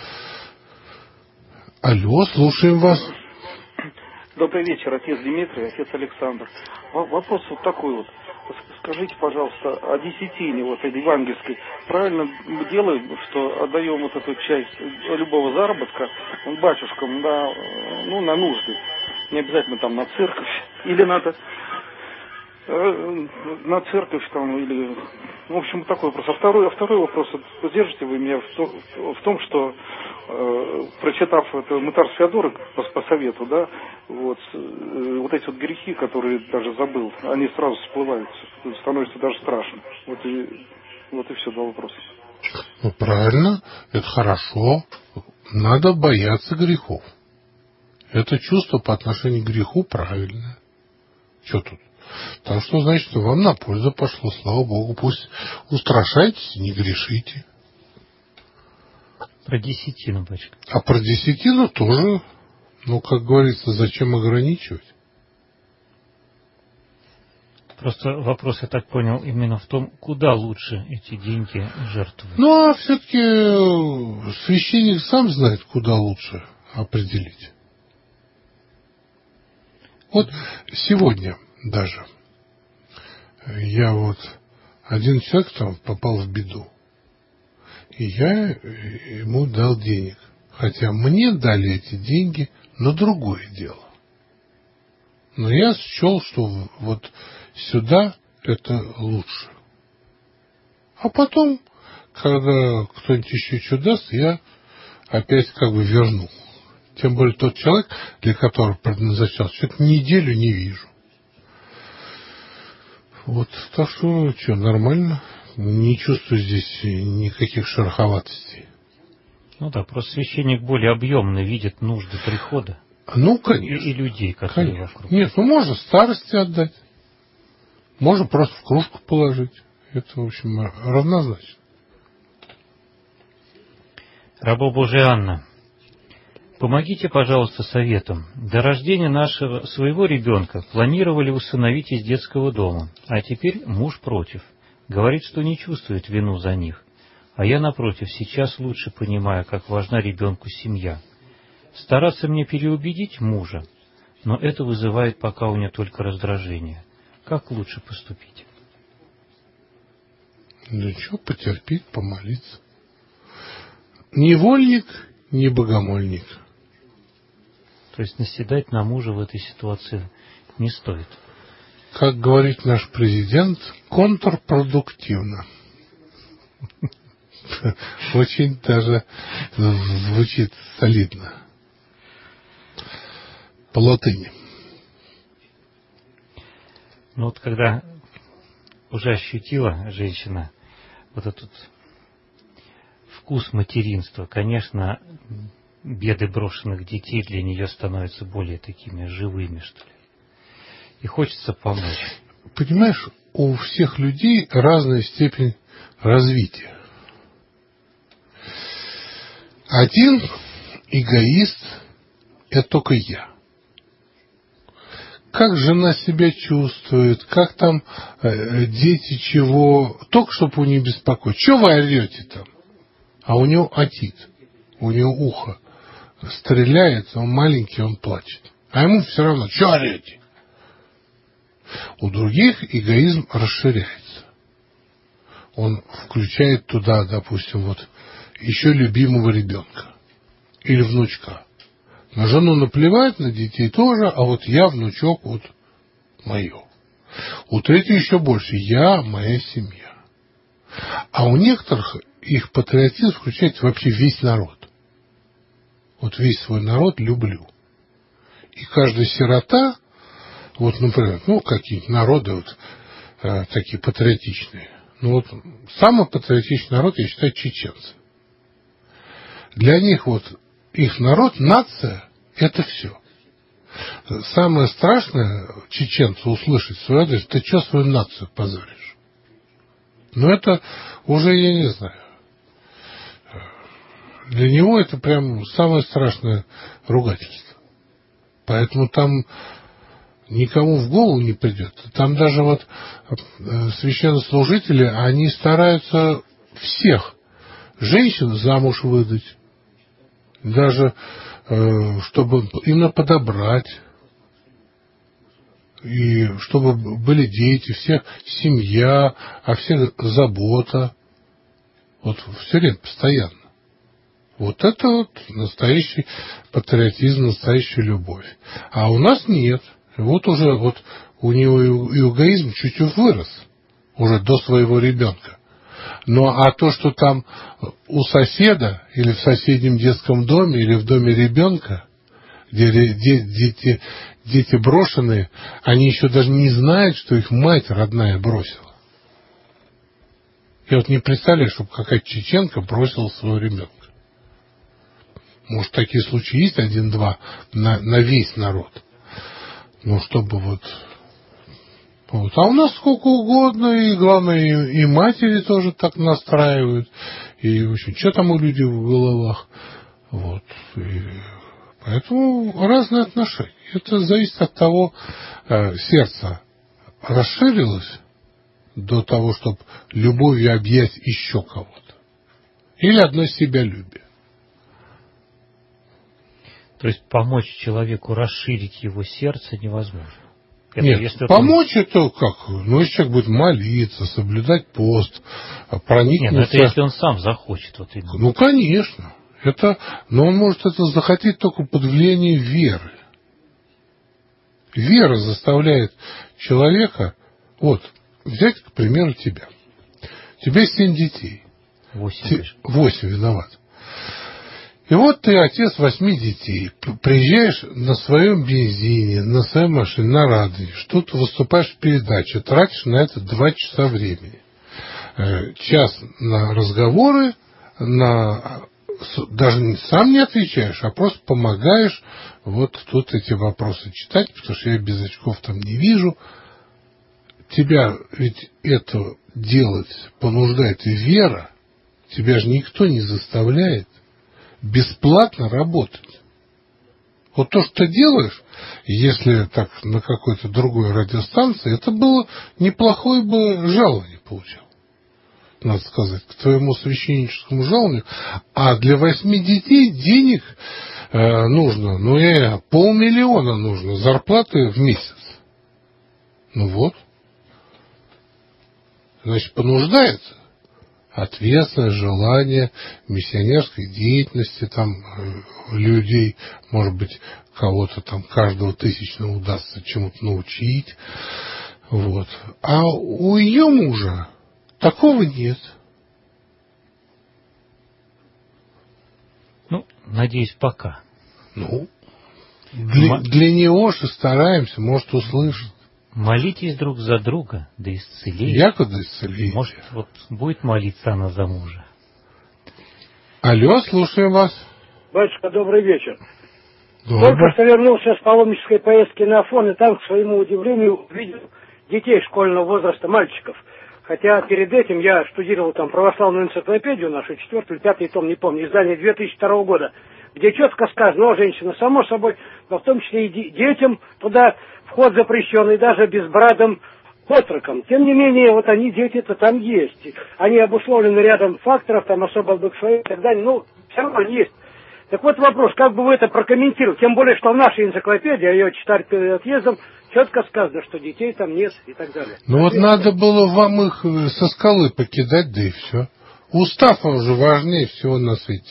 Алло, слушаем вас. Добрый вечер, отец Дмитрий, отец Александр. Вопрос вот такой вот. Скажите, пожалуйста, о десятине вот этой евангельской. Правильно мы делаем, что отдаем вот эту часть любого заработка батюшкам на, ну, на нужды? Не обязательно там на церковь. Или надо э, на церковь там, или... В общем, такой вопрос. А второй, а второй вопрос. Поддержите вы меня в, то, в том, что э, прочитав это Мытарь Феодора по, по совету, да, вот, э, вот эти вот грехи, которые даже забыл, они сразу всплывают, становится даже страшно. Вот и, вот и все, два вопроса. Ну, правильно, это хорошо. Надо бояться грехов. Это чувство по отношению к греху правильное. Что тут? Так что, значит, вам на пользу пошло, слава Богу. Пусть устрашайтесь, не грешите. Про десятину, батюшка. А про десятину тоже, ну, как говорится, зачем ограничивать? Просто вопрос, я так понял, именно в том, куда лучше эти деньги жертвовать. Ну, а все-таки священник сам знает, куда лучше определить. Вот сегодня даже я вот один человек там попал в беду, и я ему дал денег, хотя мне дали эти деньги на другое дело. Но я счел, что вот сюда это лучше. А потом, когда кто-нибудь еще что даст, я опять как бы верну. Тем более тот человек, для которого предназначался, что-то неделю не вижу. Вот, так что, что, нормально. Не чувствую здесь никаких шероховатостей. Ну да, просто священник более объемно видит нужды прихода. Ну, конечно. И, и людей, которые конечно. вокруг. Нет, ну можно старости отдать. Можно просто в кружку положить. Это, в общем, равнозначно. Раба Божия Анна, помогите, пожалуйста, советом. До рождения нашего своего ребенка планировали усыновить из детского дома, а теперь муж против. Говорит, что не чувствует вину за них. А я, напротив, сейчас лучше понимаю, как важна ребенку семья. Стараться мне переубедить мужа, но это вызывает пока у меня только раздражение. Как лучше поступить? Да что, потерпеть, помолиться. Ни вольник, ни богомольник. То есть наседать на мужа в этой ситуации не стоит. Как говорит наш президент, контрпродуктивно. Очень даже звучит солидно. По латыни. Ну вот когда уже ощутила женщина вот этот вкус материнства, конечно, беды брошенных детей для нее становятся более такими живыми, что ли. И хочется помочь. Понимаешь, у всех людей разная степень развития. Один эгоист – это только я. Как жена себя чувствует, как там э, дети чего, только чтобы его не беспокоить. Чего вы орете там? А у него отит, у него ухо стреляет, он маленький, он плачет. А ему все равно, чего орете? У других эгоизм расширяется. Он включает туда, допустим, вот еще любимого ребенка или внучка. На жену наплевать, на детей тоже, а вот я, внучок, вот мое. У третьего еще больше. Я, моя семья. А у некоторых их патриотизм включает вообще весь народ. Вот весь свой народ люблю. И каждая сирота, вот, например, ну, какие-нибудь народы вот э, такие патриотичные. Ну, вот самый патриотичный народ, я считаю, чеченцы. Для них вот их народ, нация, это все. Самое страшное чеченцу услышать свой адрес: ты что свою нацию позоришь? Но это уже, я не знаю. Для него это прям самое страшное ругательство. Поэтому там никому в голову не придет. Там даже вот священнослужители, они стараются всех женщин замуж выдать. Даже э, чтобы именно подобрать. И чтобы были дети, всех семья, о всех забота. Вот все время, постоянно. Вот это вот настоящий патриотизм, настоящая любовь. А у нас нет. Вот уже вот у него и эгоизм чуть-чуть вырос. Уже до своего ребенка. Ну, а то, что там у соседа, или в соседнем детском доме, или в доме ребенка, где дети, дети брошенные, они еще даже не знают, что их мать родная бросила. Я вот не представляю, чтобы какая-то чеченка бросила своего ребенка. Может, такие случаи есть один-два на, на весь народ. Ну, чтобы вот... Вот. А у нас сколько угодно, и главное, и, и матери тоже так настраивают, и в общем, что там у людей в головах. Вот. И поэтому разные отношения. Это зависит от того, э, сердце расширилось до того, чтобы любовью объять еще кого-то. Или одно себялюбие. То есть помочь человеку расширить его сердце невозможно. Это Нет, если помочь он... это как? Ну, если человек будет молиться, соблюдать пост, проникнуться... Нет, ну это если он сам захочет. Вот именно. Ну, конечно. Это... Но он может это захотеть только под влиянием веры. Вера заставляет человека... Вот, взять, к примеру, тебя. У тебя семь детей. Восемь. Те... Восемь, виноват. И вот ты отец восьми детей, приезжаешь на своем бензине, на своей машине, на Радоне, что-то выступаешь в передаче, тратишь на это два часа времени. Час на разговоры, на... даже сам не отвечаешь, а просто помогаешь вот тут эти вопросы читать, потому что я без очков там не вижу. Тебя ведь это делать понуждает и вера, тебя же никто не заставляет бесплатно работать. Вот то, что ты делаешь, если так на какой-то другой радиостанции, это было неплохое бы жалование получал. надо сказать, к твоему священническому жалованию, а для восьми детей денег э, нужно, ну, э, полмиллиона нужно зарплаты в месяц. Ну вот. Значит, понуждается. Ответственное желание миссионерской деятельности, там, людей, может быть, кого-то там, каждого тысячного удастся чему-то научить. Вот. А у ее мужа такого нет. Ну, надеюсь, пока. Ну, для, М- для него же стараемся, может, услышит. Молитесь друг за друга, да исцелите. Якуда исцелите. Может, вот будет молиться она за мужа. Алло, слушаем вас. Батюшка, добрый вечер. Добрый. Только что вернулся с паломнической поездки на Афон, и там, к своему удивлению, увидел детей школьного возраста, мальчиков. Хотя перед этим я штудировал там православную энциклопедию, нашу четвертую, пятый том, не помню, издание две тысячи второго года, где четко сказано, о, женщина, само собой, но в том числе и детям туда вход запрещенный, даже безбрадым отроком. Тем не менее, вот они, дети-то там есть. Они обусловлены рядом факторов, там особо благословения и так далее, ну, все равно они есть. Так вот вопрос, как бы вы это прокомментировали? Тем более, что в нашей энциклопедии, я ее читаю перед отъездом, четко сказано, что детей там нет и так далее. Ну вот надо было вам их со скалы покидать, да и все. Устав, он же важнее всего на свете.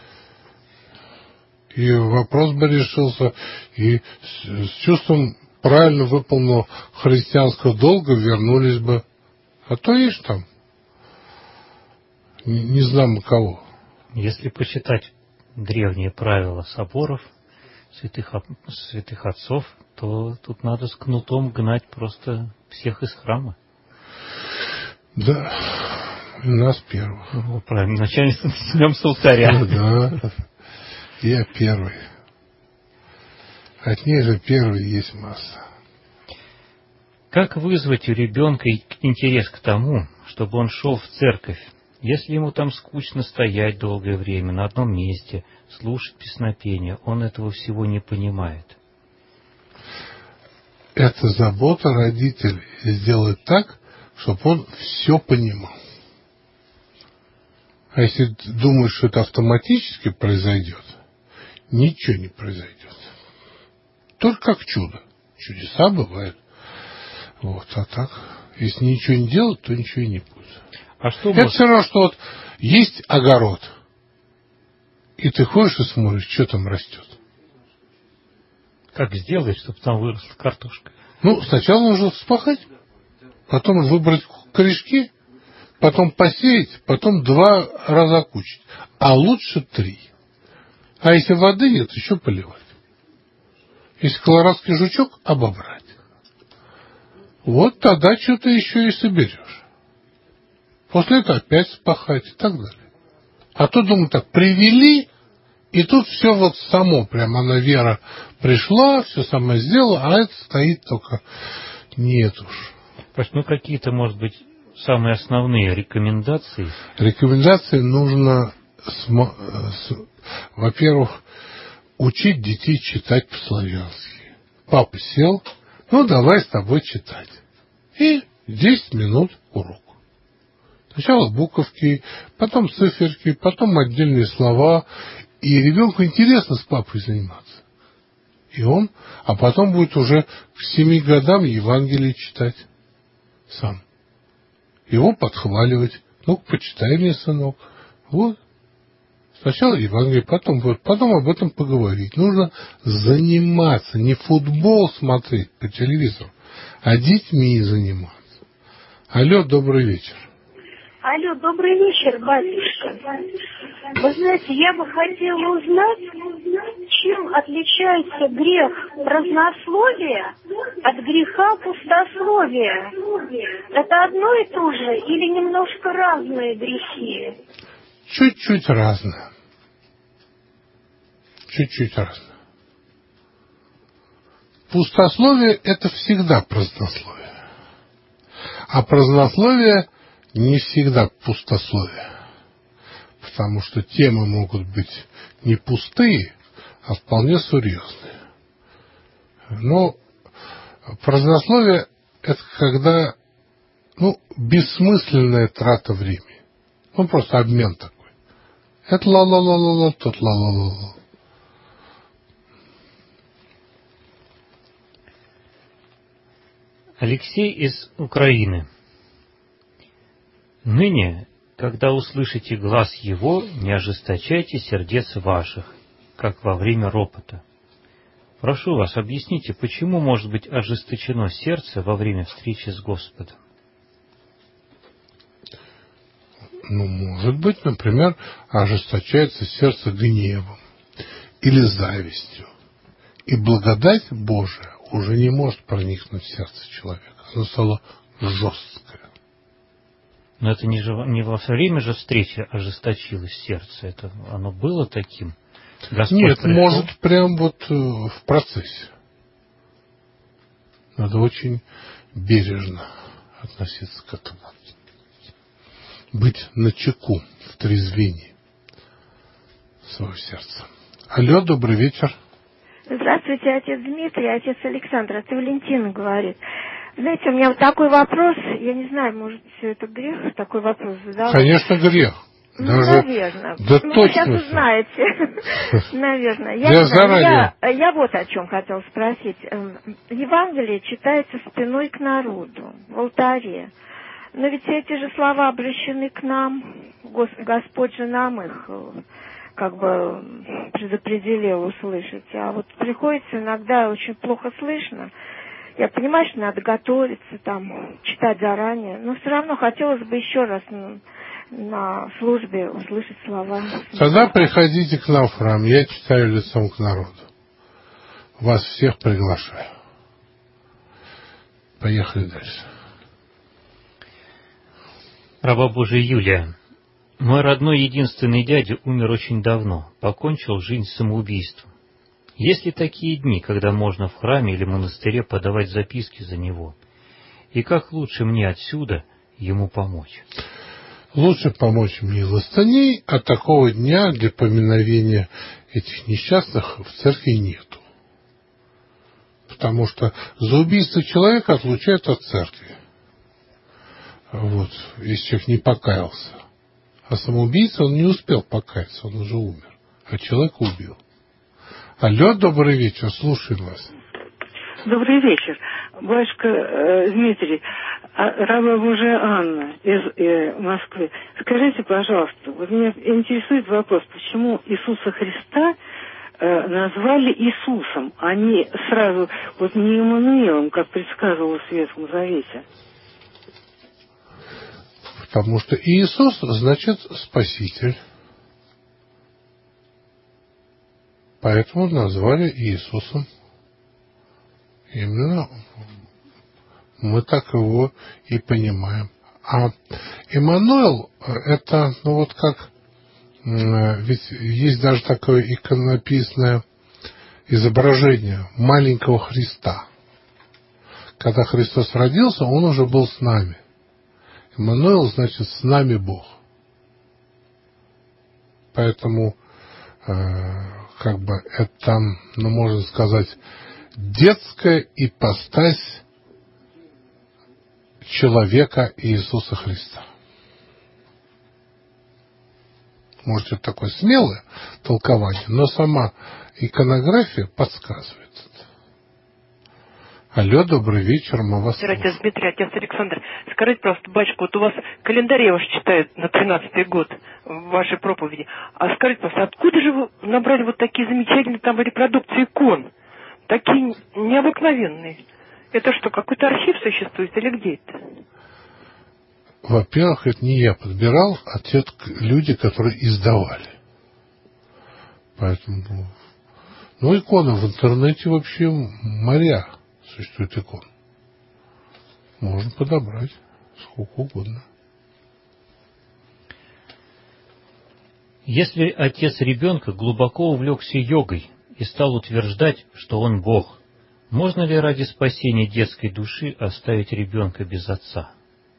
И вопрос бы решился, и с, с чувством правильно выполненного христианского долга вернулись бы. А то есть там, не, не знамо кого. Если почитать древние правила соборов, святых, святых отцов, то тут надо с кнутом гнать просто всех из храма. Да, и нас первых. Ну, правильно, начальник начнем с алтаря. Да, я первый. От них же первый есть масса. Как вызвать у ребенка интерес к тому, чтобы он шел в церковь, если ему там скучно стоять долгое время на одном месте, слушать песнопения, он этого всего не понимает? Это забота родителей сделать так, чтобы он все понимал. А если думаешь, что это автоматически произойдет, ничего не произойдет. Только как чудо. Чудеса бывают. Вот, а так, если ничего не делать, то ничего и не будет. А что это может... все равно, что вот есть огород, и ты ходишь и смотришь, что там растет. Как сделать, чтобы там выросла картошка? Ну, сначала нужно вспахать, потом выбрать корешки, потом посеять, потом два раза кучить. А лучше три. А если воды нет, еще поливать. Если колорадский жучок, обобрать. Вот тогда что-то еще и соберешь. После этого опять спахать и так далее. А то, думаю, так, привели, и тут все вот само, прямо она, вера пришла, все сама сделала, а это стоит только нет уж. Ну, какие-то, может быть, самые основные рекомендации? Рекомендации нужно, во-первых, учить детей читать по-славянски. Папа сел, ну, давай с тобой читать. И десять минут урок. Сначала буковки, потом циферки, потом отдельные слова. И ребенку интересно с папой заниматься. И он, а потом будет уже к семи годам Евангелие читать сам. Его подхваливать. Ну-ка, почитай мне, сынок. Вот. Сначала Евангелие, потом вот, потом об этом поговорить. Нужно заниматься, не футбол смотреть по телевизору, а детьми заниматься. Алло, добрый вечер. Алло, добрый вечер, батюшка. Вы знаете, я бы хотела узнать, чем отличается грех празднословия от греха пустословия. Это одно и то же или немножко разные грехи? Чуть-чуть разное. Чуть-чуть разное. Пустословие – это всегда празднословие. А празднословие – не всегда пустословие. Потому что темы могут быть не пустые, а вполне серьезные. Но празднословие – это когда, ну, бессмысленная трата времени. Он просто обмен такой. Это ла-ла-ла-ла-ла, тут ла-ла-ла-ла. Алексей из Украины. Ныне, когда услышите глас Его, не ожесточайте сердец ваших, как во время ропота. Прошу вас, объясните, почему может быть ожесточено сердце во время встречи с Господом? Ну, может быть, например, ожесточается сердце гневом или завистью. И благодать Божия уже не может проникнуть в сердце человека. Оно стало жесткое. Но это не, же, не во время же встречи ожесточилось сердце. Это оно было таким? Господь Нет, пришел? может, прям вот в процессе. Надо очень бережно относиться к этому. Быть начеку, в трезвении своего сердца. Алло, добрый вечер. Здравствуйте, отец Дмитрий, отец Александр. Это Валентина говорит. Знаете, у меня вот такой вопрос. Я не знаю, может, это грех такой вопрос задавать? Конечно, грех. Ну, Даже, наверное. Да ну, точно. Вы сейчас узнаете. Наверное. Я, Я, знаю, я, я вот о чем хотела спросить. Евангелие читается спиной к народу, в алтаре. Но ведь эти же слова обращены к нам. Господь же нам их как бы предопределил услышать. А вот приходится иногда очень плохо слышно. Я понимаю, что надо готовиться, там, читать заранее. Но все равно хотелось бы еще раз на, на службе услышать слова. Тогда приходите к нам в храм. Я читаю лицом к народу. Вас всех приглашаю. Поехали дальше. Раба Божия Юлия. Мой родной единственный дядя умер очень давно, покончил жизнь самоубийством. Есть ли такие дни, когда можно в храме или монастыре подавать записки за него? И как лучше мне отсюда ему помочь? Лучше помочь милостыней, а такого дня для поминовения этих несчастных в церкви нету. Потому что за убийство человека отлучают от церкви. Вот, если человек не покаялся. А самоубийца, он не успел покаяться, он уже умер. А человек убил. Алло, добрый вечер, слушаем вас. Добрый вечер. Батюшка э, Дмитрий, а, раба Божия Анна из э, Москвы. Скажите, пожалуйста, вот меня интересует вопрос, почему Иисуса Христа э, назвали Иисусом, а не сразу, вот не Иммануилом, как предсказывало в Ветхом Завете? Потому что Иисус значит Спаситель. Поэтому назвали Иисусом. Именно мы так его и понимаем. А Иммануил это, ну вот как, ведь есть даже такое иконописное изображение маленького Христа. Когда Христос родился, он уже был с нами. Иммануил значит с нами Бог. Поэтому э, как бы это, ну можно сказать, детская ипостась человека Иисуса Христа. Может, это такое смелое толкование, но сама иконография подсказывает это. Алло, добрый вечер, мы вас слушаем. Отец Дмитрий, отец Александр. Скажите, просто, батюшка, вот у вас календарь ваш читают на тринадцатый год в вашей проповеди. А скажите, просто, откуда же вы набрали вот такие замечательные там репродукции икон? Такие необыкновенные. Это что, какой-то архив существует или где это? Во-первых, это не я подбирал, а те люди, которые издавали. Поэтому, ну, иконы в интернете вообще моря существует икон. Можно подобрать сколько угодно. Если отец ребенка глубоко увлекся йогой и стал утверждать, что он Бог, можно ли ради спасения детской души оставить ребенка без отца?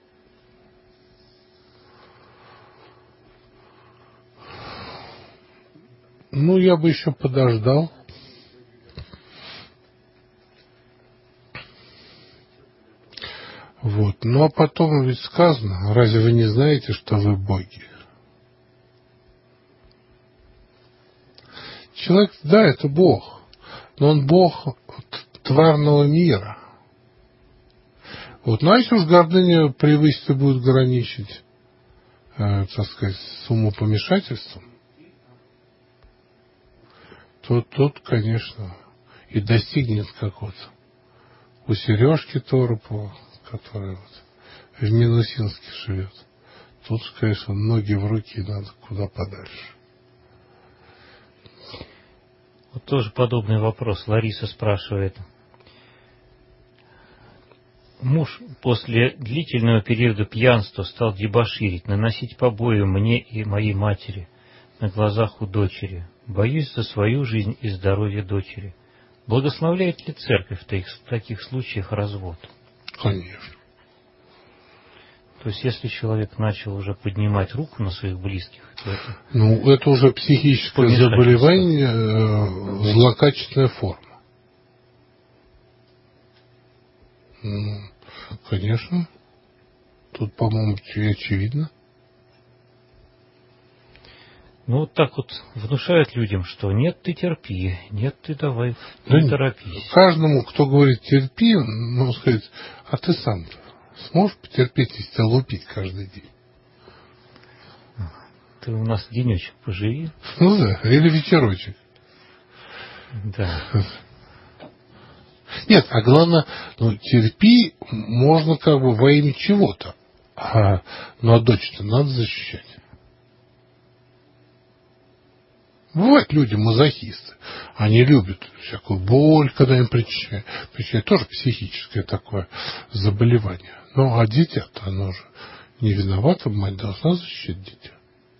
Ну, я бы еще подождал. Вот. Ну, а потом ведь сказано, разве вы не знаете, что вы боги? Человек, да, это Бог, но он Бог тварного мира. Вот, ну а если уж гордыня превысит и будет граничить, э, так сказать, с умопомешательством, то тут, конечно, и достигнет какого-то. У Сережки Торопова, который вот в Минусинске живет, тут, конечно, ноги в руки надо куда подальше. Вот тоже подобный вопрос. Лариса спрашивает. Муж после длительного периода пьянства стал дебоширить, наносить побои мне и моей матери на глазах у дочери. Боюсь за свою жизнь и здоровье дочери. Благословляет ли церковь в таких, в таких случаях развод? Конечно. То есть, если человек начал уже поднимать руку на своих близких, то это... Ну, это уже психическое заболевание, э, злокачественная форма. Ну, конечно. Тут, по-моему, очевидно. Ну, вот так вот внушают людям, что нет, ты терпи, нет, ты давай, да не торопись. Каждому, кто говорит терпи, можно сказать, а ты сам-то сможешь потерпеть, если тебя лупить каждый день? Ты у нас денечек поживи. Ну да, или вечерочек. Да. Нет, а главное, ну, терпи можно как бы во имя чего-то. А, ну, а дочь-то надо защищать. Бывают люди мазохисты. Они любят всякую боль, когда им причиняют. Причиняют тоже психическое такое заболевание. Ну, а дитя-то, оно же не виновато, мать должна защищать дитя.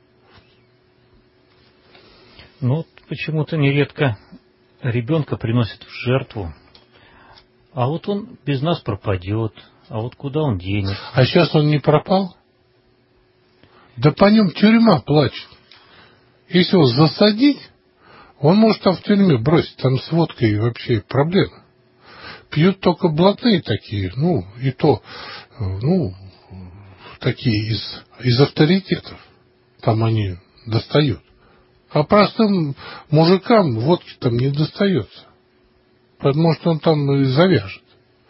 Ну, почему-то нередко ребенка приносят в жертву, а вот он без нас пропадет, а вот куда он денет? А сейчас он не пропал? Да по нем тюрьма плачет. Если его засадить, он может там в тюрьме бросить, там с водкой вообще проблема. Пьют только блатные такие, ну, и то, ну, такие из, из авторитетов. Там они достают. А простым мужикам водки там не достается. Потому что он там и завяжет.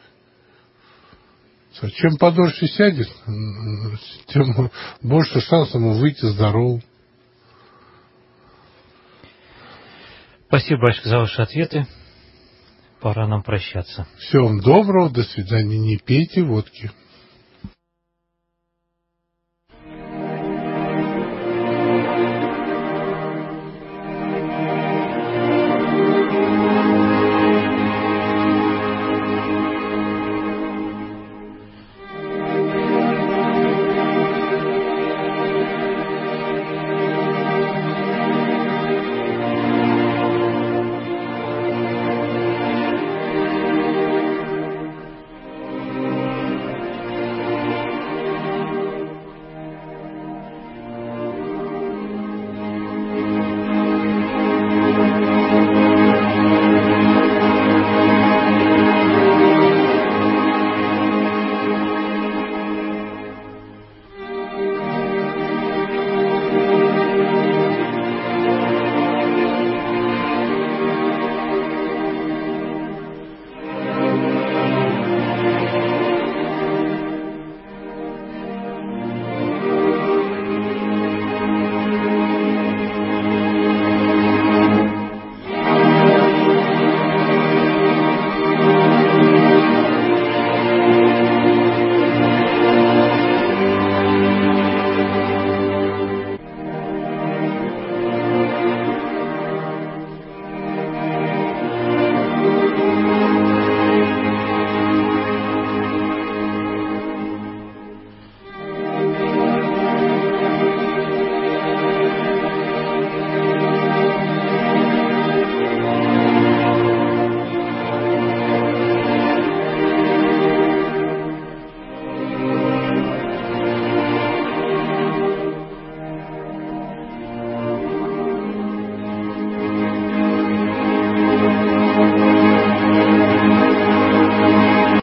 Чем подольше сядет, тем больше шансов ему выйти здоровым. Спасибо большое за ваши ответы. Пора нам прощаться. Всего вам доброго, до свидания. Не пейте водки.